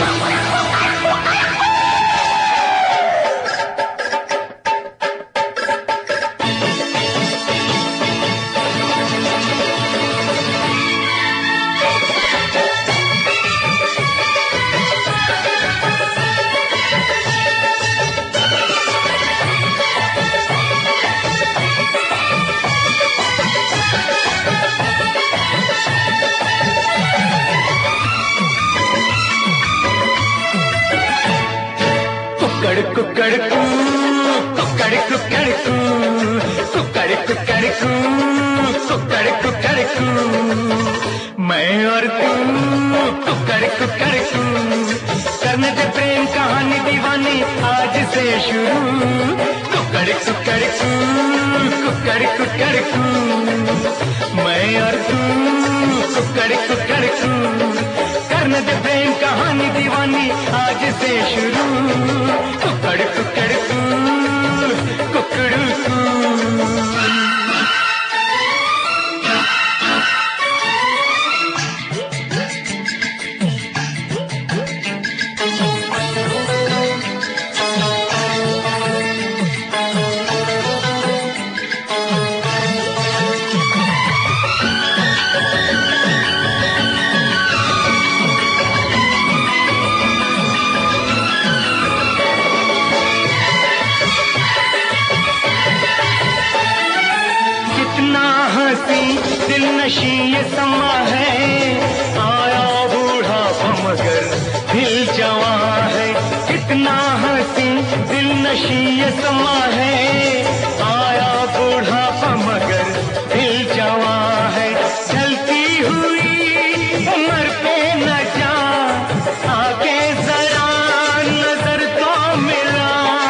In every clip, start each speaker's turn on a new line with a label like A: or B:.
A: कुकड़ कू कुकड़ कुकड़ कू कुकड़ कुकड़ कू कुकड़ कुकड़ कू मैं और तू कुकड़ कुकड़ कू करने दे प्रेम कहानी दीवानी आज से शुरू कुकड़ कुकड़ कू कुकड़ कुकड़ कू मैं और तू कुकड़ कुकड़ कू करने दे प्रेम कहानी दीवानी आज से शुरू कुकड़ कुकड़ कू कुकड़ कू दिल नशी ये समा है आया बूढ़ा मगर दिल जवां है कितना हंसी दिल नशी ये समा है आया बूढ़ा मगर दिल जवां है ढलती हुई उम्र पे न जा आके जरा नजर तो मिला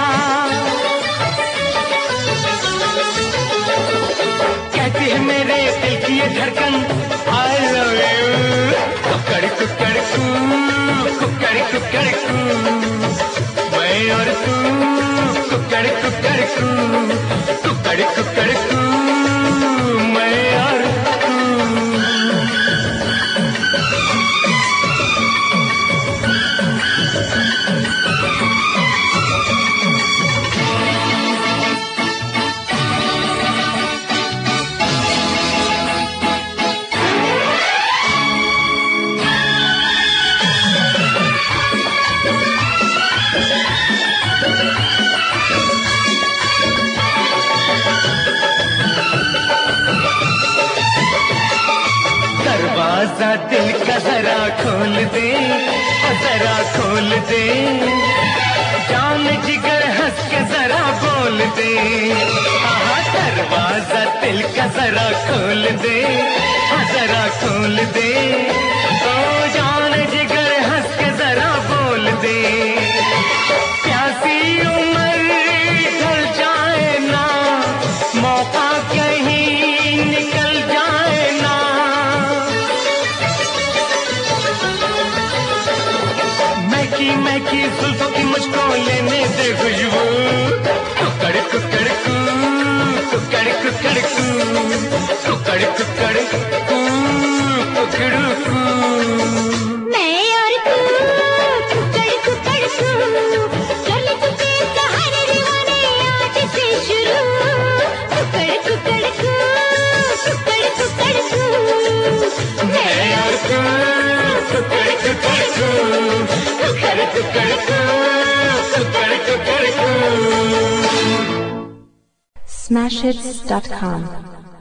A: कहती है मेरे ये धड़कन I love you कुकड़ कुकड़ कू कुकड़ कुकड़ कू मैं और तू कुकड़ कुकड़ कू कुकड़ कुकड़ कू मैं और तू दरवाजा दिल का जरा खोल दे जरा खोल दे जान जिगर हंस के जरा बोल दे दरवाजा दिल का जरा खोल दे जरा खोल दे तो जान जिगर हंस के जरा बोल दे प्यासी उम्र ढल जाए ना मौका कहीं निकल जाए ना मैकी जुल्फों की मुझको लेने दे खुशबू कुकड़ कुकड़ कू कुकड़ कुकड़ कू कुकड़ कुकड़ कू कुकड़ कू
B: मैं और तू कुकड़ कुकड़ कू चले तुझे कहानी दीवानी आज से शुरू कुकड़ कुकड़ कू कुकड़ कुकड़ कू
A: मैं और तू कुकड़ कुकड़ कू कुकड़ कुकड़ कू कुकड़ कुकड़ कू
C: Smashhits.com